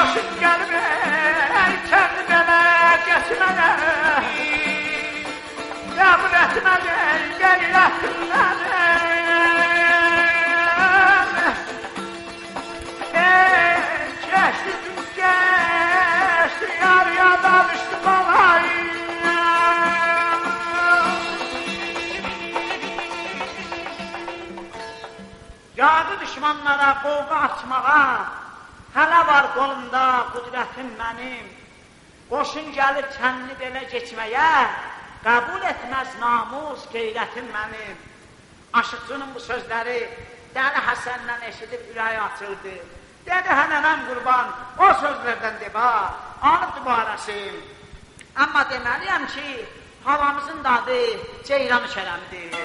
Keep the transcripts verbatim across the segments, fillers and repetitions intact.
başım gelmey kendi bele geçmene kabul etmedi geyretimden ey geçti gün geçti yar yada düştü bana Yadı düşmanlara qovğa açmağa, hələ var qolumda qudretim mənim. Qoşun gəlir kəndini belə geçməyə, qəbul etməz namus, qeyrətim mənim. Aşıqçının bu sözləri Dəli Həsəndən eşidib ürəyi açıldı. Dedi, hənənəm qurban, o sözlərdən deba, anıb dübarəsim. Amma deməliyəm ki, havamızın dadı ceyranı kələmidir.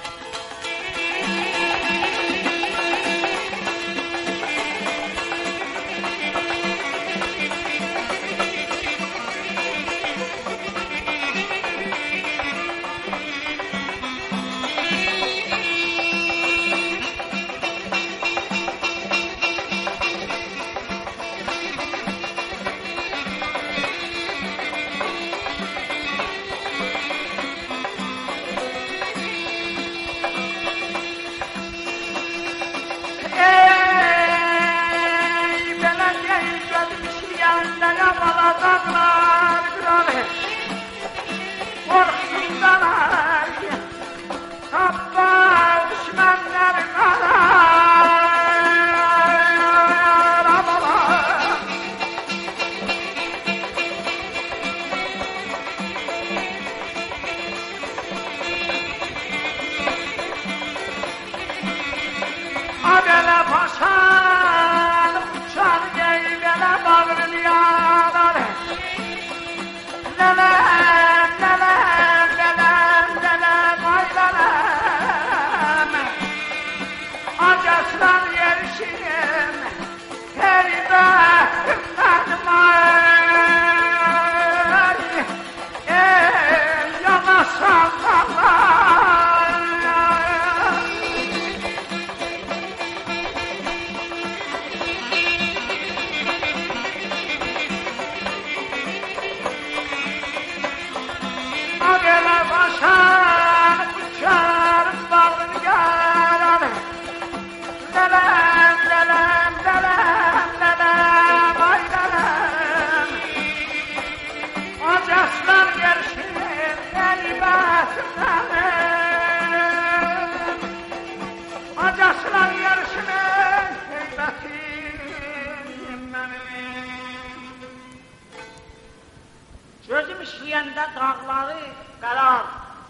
Gözüm işləyəndə dağları qərar,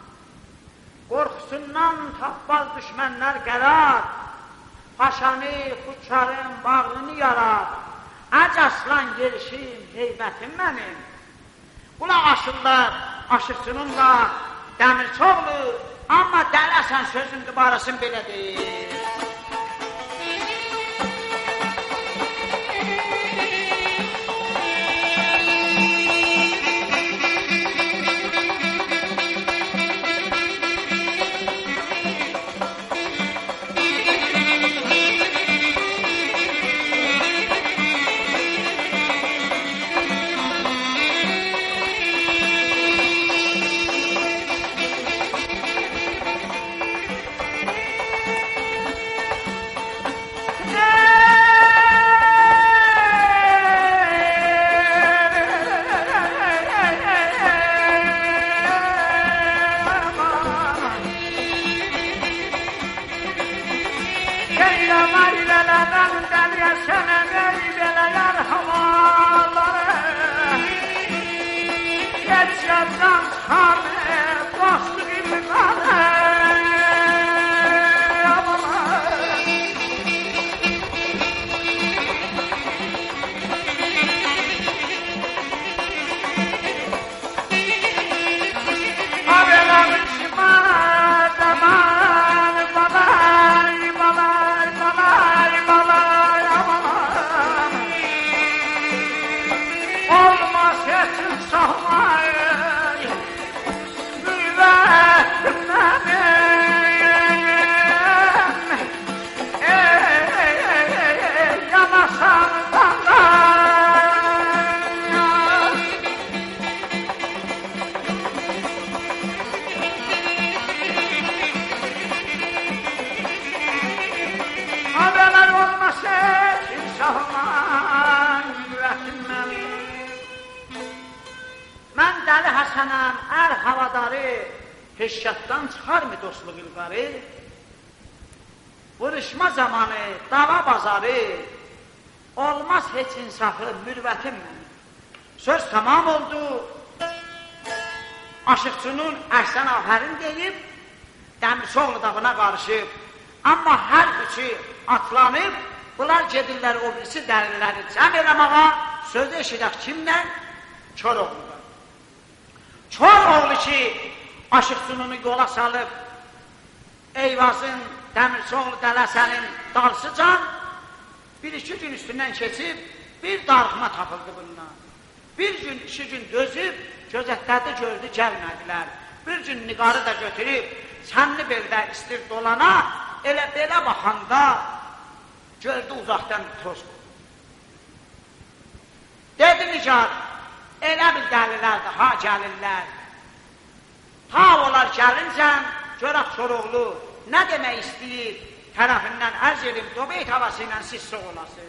qorxusundan tabbaz düşmənlər qərar, paşanı, xudkarın bağrını yarar, əc aslan gelişim, heybətim mənim. Qulaq asırlar, aşıqçınınla, Dəmirçoğlu, amma dələsən sözün dübarasın belə deyil. Olmaz yetim sahmayı şahman qüdrətin mənim. Mən Dəli Həsənəm, ər havadarı, heşkətdən çıxar mı dostluq ilqarı? Vuruşma zamanı, dava bazarı, olmaz heç insafı, mürvətim mənim. Söz tamam oldu, Aşıqçının əhsən afərin deyib, Dəmirçioğlu dağına qarışıb, amma hər üçü atlanıb, bunlar gedirlər o birisi dəlilləri cəm eləməğa, söz eşidək kimdən? Koroğlu'dan. Koroğlu ki, Aşıqçınını yola salıb, Eyvazın, Dəmirçioğlu Dələsənin dalsıcan, bir-iki gün üstündən keçib, bir darıxma tapıldı bundan. Bir gün, iki gün dözüb, gözətlərdə gördü, gəlmədilər. Bir gün niqarı da götürüb, sənli beldə istir dolana, elə belə baxanda, gördü uzaqdan toz qoydu. Dedi nigar, elə bir dəlilərdir, ha gəlirlər. Ta olar gəlincən, görək Koroğlu, nə demək istəyir, tərəfindən ərz edib, Dobeyt havası ilə siz soğ olasın.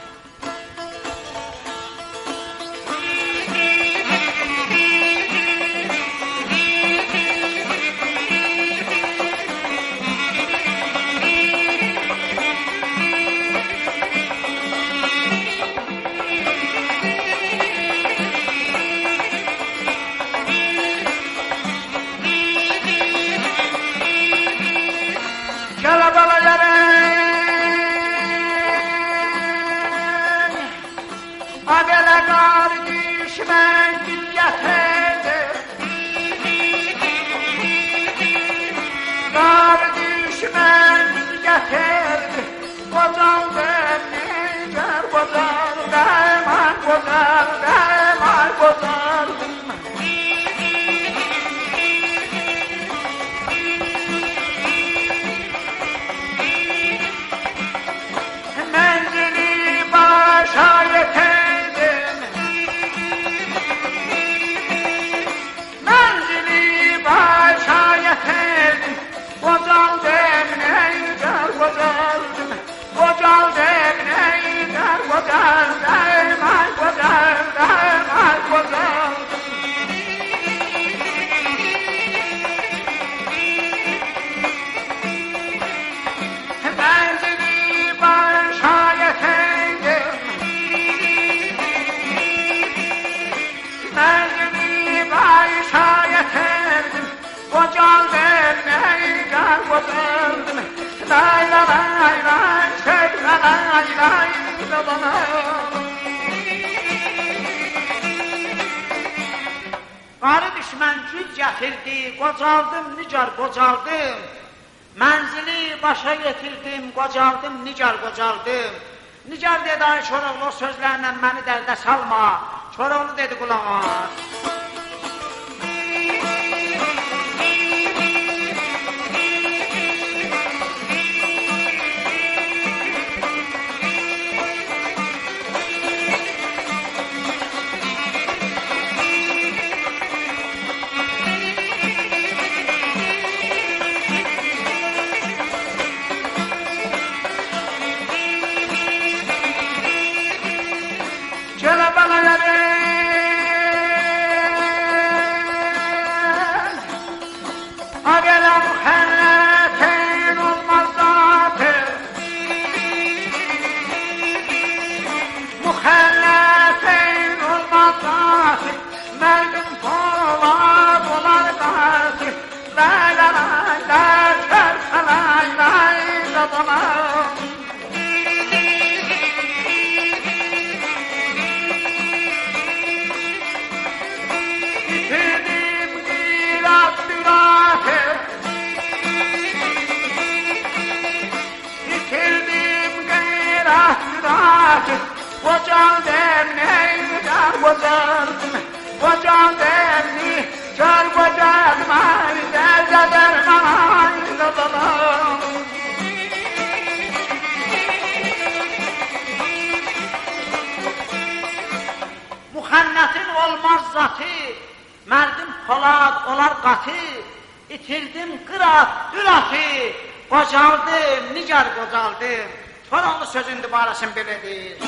Qarı düşmən gül gətirdi, qocaldım, nicar qocaldım. Mənzili başa getirdim, qocaldım, nicar qocaldım. Nicar dedi, ay Koroğlu, o sözlərlə məni dərdə salma. Koroğlu dedi, qulaq as. Müxənnətin olmaz zatı, mərdim polad olar qatı, itirdim qırat, düratı, qocaldım, nigar qocaldım. Koroğlu sözün dübarasın belədir.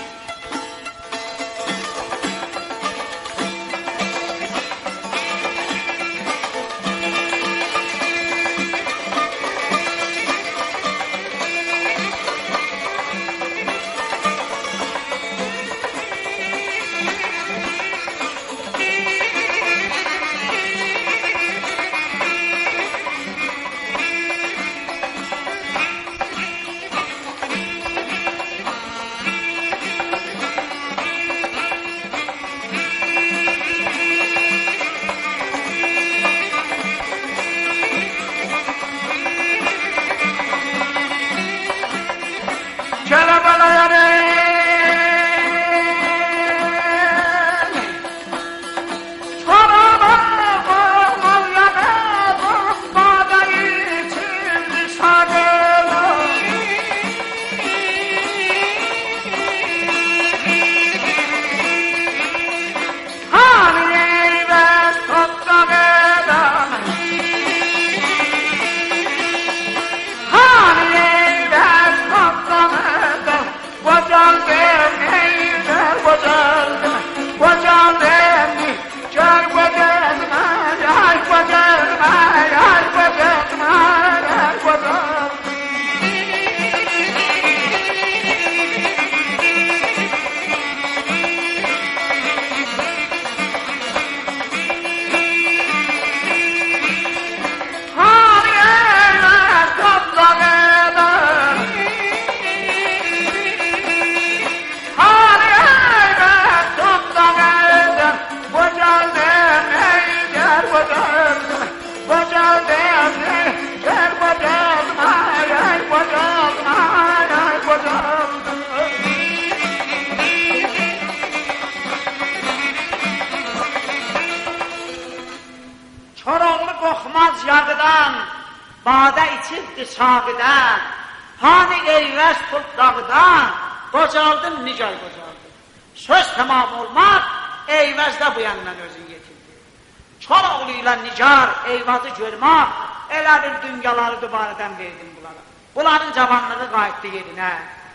Yağıdan, badə içibdi sağıdan, hani eyvəz toprağdan, qocaldım, nigar qocaldım. Söz tamam olmaq, eyvəzdə bu yandan özün yetirdi. Koroğlu ilə nigar, eyvazı görmək, elə bir dünyaları dübarədən verdim bunlara. Bunların cavanlığı qayıtdı yerinə.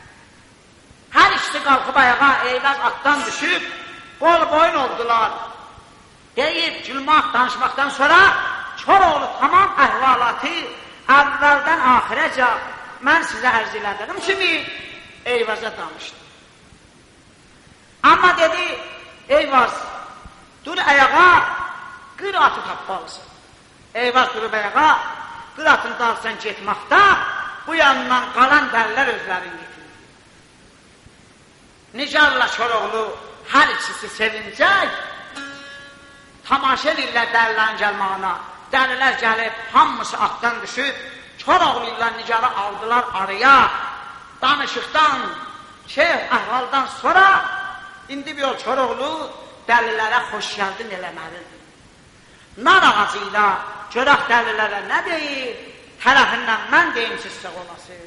Hər ikisi qalxıb ayağa, eyvəz atdan düşüb, qol boyun oldular. Deyib, gülmək, danışmaqdan sonra, Koroğlu tamam əhvalatı əvvəldən axirəcə mən sizə ərz elədim kimi Eyvaz'a danışdı. Amma dedi, Eyvaz, dur ayağa, qır atı tapmalısın. Eyvaz durub ayağa, qır atını dalsan getməkdə, bu yandan qalan dəllər özlərin getirir. Nigarla Koroğlu hər ikisi sevincək, tamaşa edirlər dəllərin gəlmağına. Dəlilər gəlib, hamısı atdan düşüb, Koroğlu ilə Nigarı aldılar araya, danışıqdan, şeyh əhvaldan sonra, indi bir yol Koroğlu dəlilərə xoş gəldin eləməlidir. Nar ağacı ilə görək dəlilərə nə deyir, tərəfindən mən deyim sizsə olası.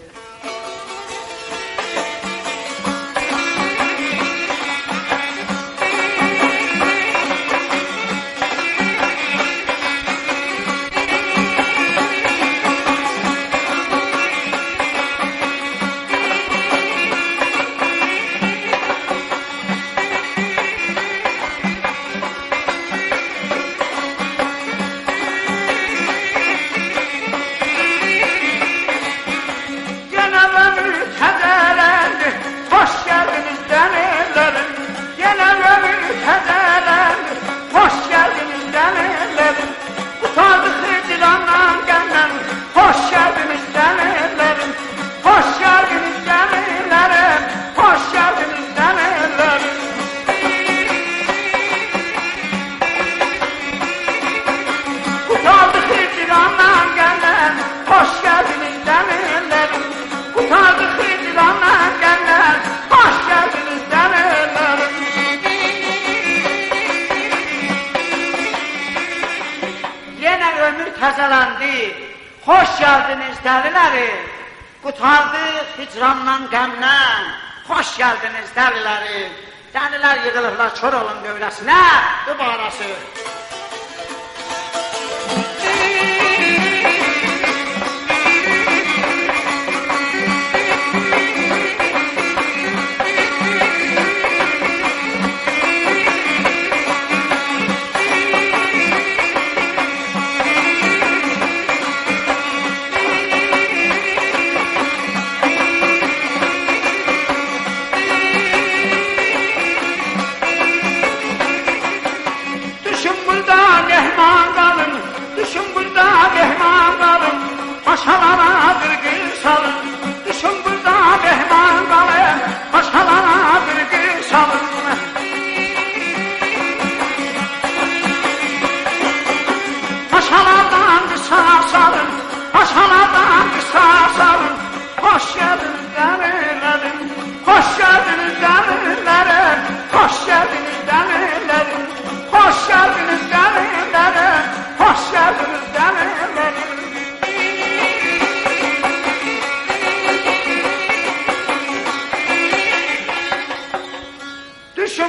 Təzələndi, xoş gəldiniz dəliləri, qutardı hicrandan qəmdən, xoş gəldiniz dəliləri, dəlilər yığılıblar Koroğlunun dövrəsinə, dübarası.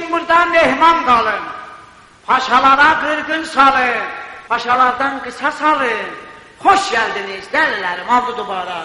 Bugün burada mehman kalın. Paşalara kırgın salın. Paşalardan kısas alın. Hoş geldiniz delilerim avlu duvara.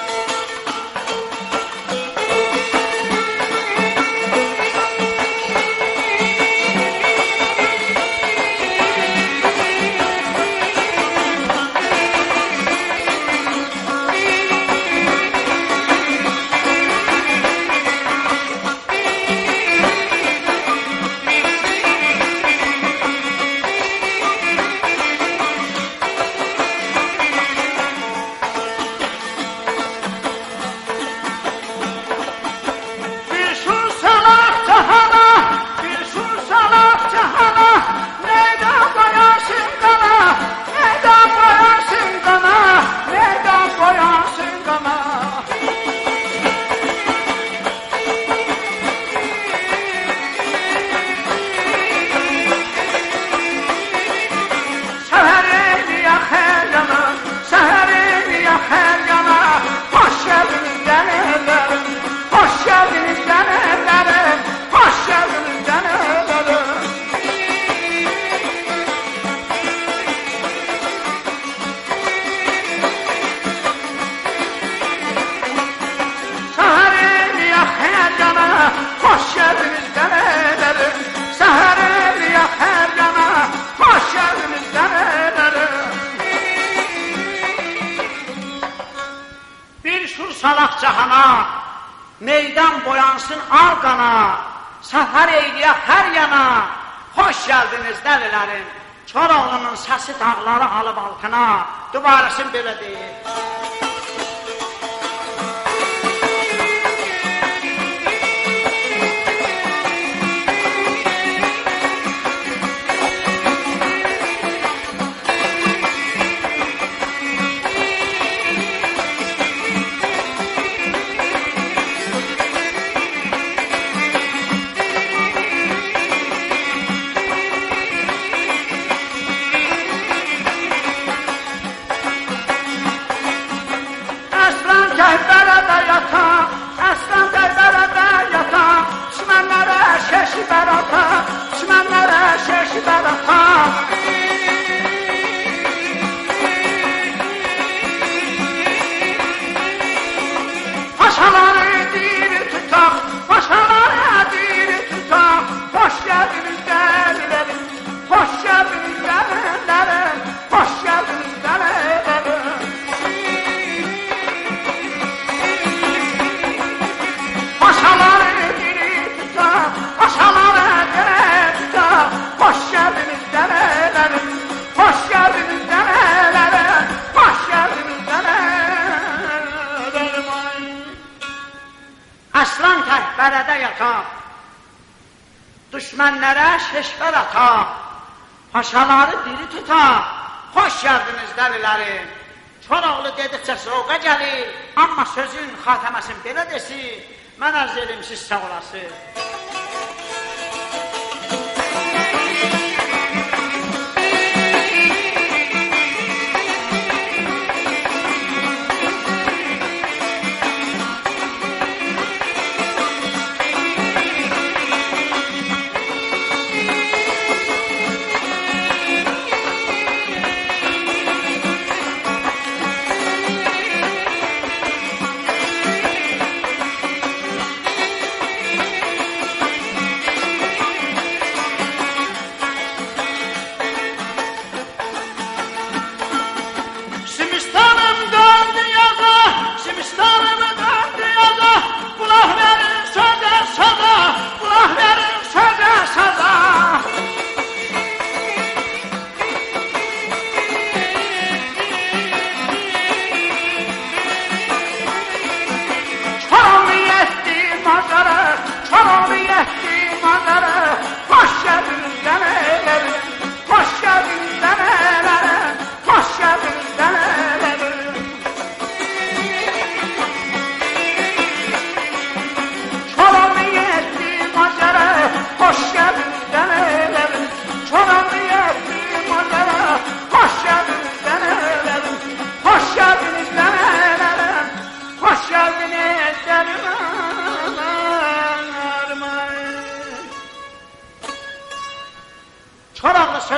Salak cahana, meydan boyansın al qana, səfər eyləyək hər yana, hoş geldiniz dəlilərim, Koroğlunun səsi dağları alıb altına, dubarısın belə deyil. Bərədə yatan, düşmənlərə şeşbər atan, paşaları diri tutan, hoş geldiniz dəlilərim. Koroğlu dedikcə soğuğa gəlir, amma sözün xatəməsin belə desin, mən arz edim siz sağ olasın.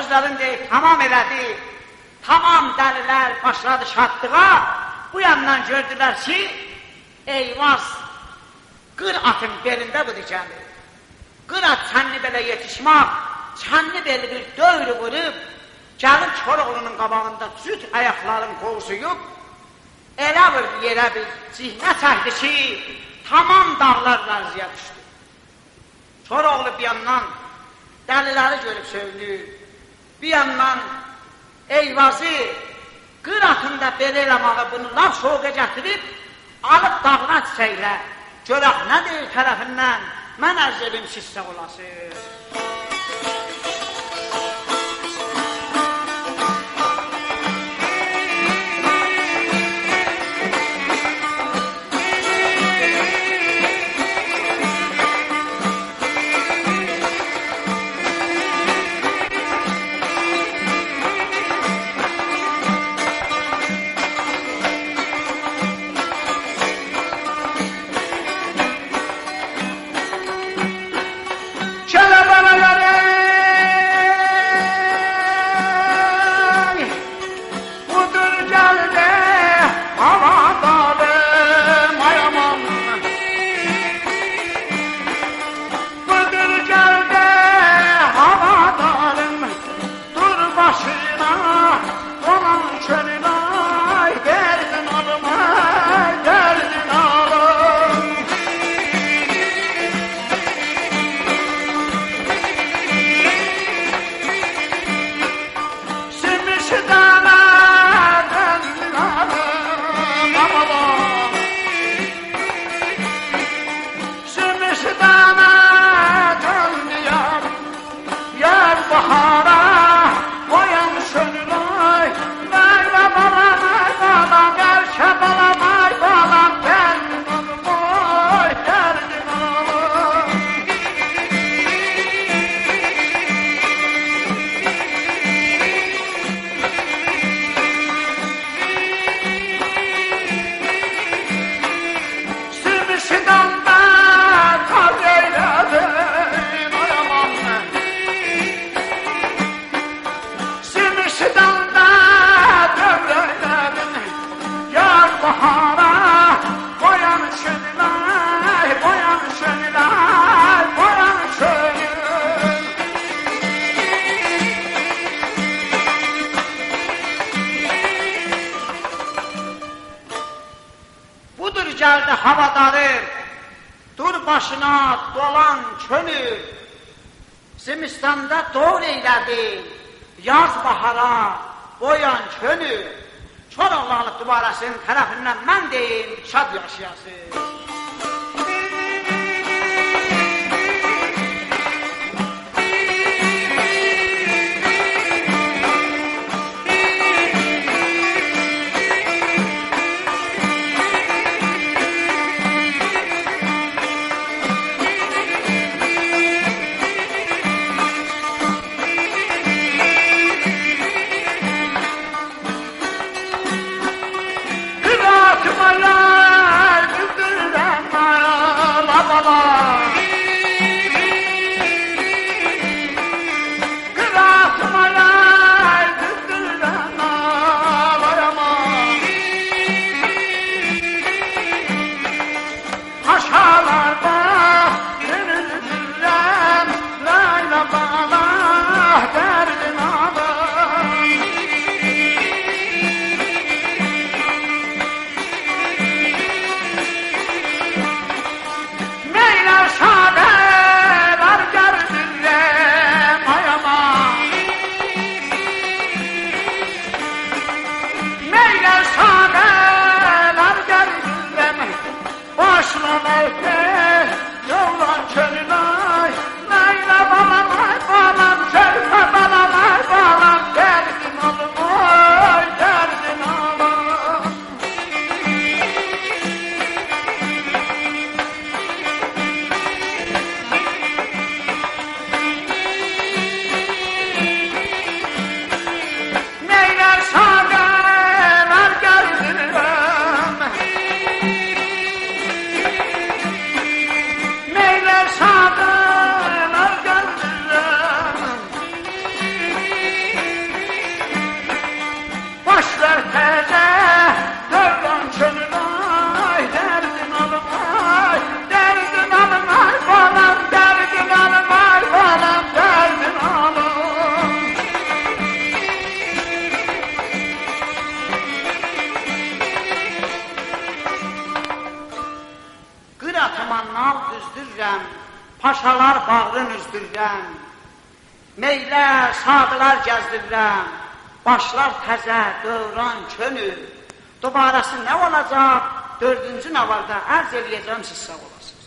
sözlerini deyip tamam elədi. Tamam dəlilər başladı şadlığa. Bu yandan gördülər ki, Eyvaz qır atın belində bu dikəndi. Qır at çənli belə yetişmək, çənli beli bir dövrü vurub, gəlib Koroğlunun qabağında cüt ayaqların qovsuyub, elə bir yerə bir cihnə çəkdi ki, tamam dağlar lərziyə düşdü. Koroğlu bir yandan dəliləri görüb söylüyor, bir yandan Eyvazı qır atında belə eləməyə bunu laf şoqa gətirib, alıb dağına çiçəklə, görək nə deyir tərəfindən, mən ərz edim sizsə olasın. Geldi havadarır, dur başına dolan könül, Simistanda doğru eylədi, yaz bahara boyan könül, Koroğlu duvarasının tərəfindən mən deyim, şad yaşayasın. nal düzdürürəm, paşalar bağrın üzdürürəm, meylər, sadılar gəzdirirəm, başlar təzə, dövran, könül, dubarası nə olacaq? Dördüncü navarda ərz eləyəcəm, siz sağ olasınız.